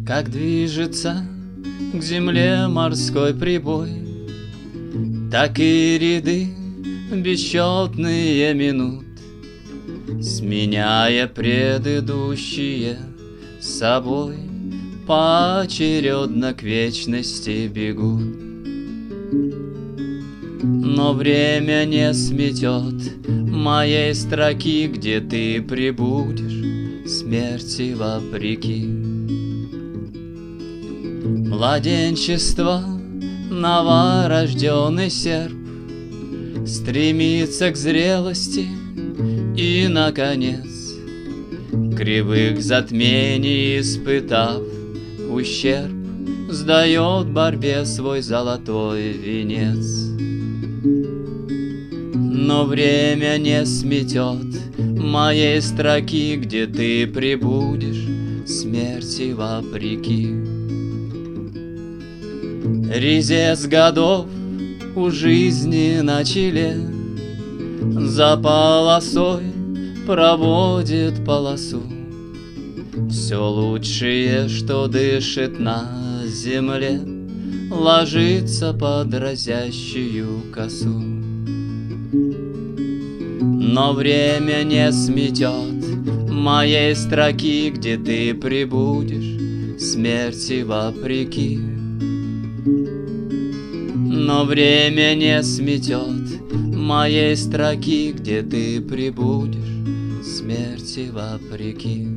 Как движется к земле морской прибой, так и ряды бесчетные минут, сменяя предыдущие собой, поочередно к вечности бегут. Но время не сметет моей строки, где ты прибудешь смерти вопреки. Младенчество, новорожденный серп, стремится к зрелости и, наконец, кривых затмений испытав ущерб, сдает борьбе свой золотой венец. Но время не сметет моей строки, где ты прибудешь смерти вопреки. Резец годов у жизни на челе за полосой проводит полосу. Все лучшее, что дышит на земле, ложится под разящую косу. Но время не сметет моей строки, где ты прибудешь смерти вопреки. Но время не сметет моей строки, где ты прибудешь смерти вопреки.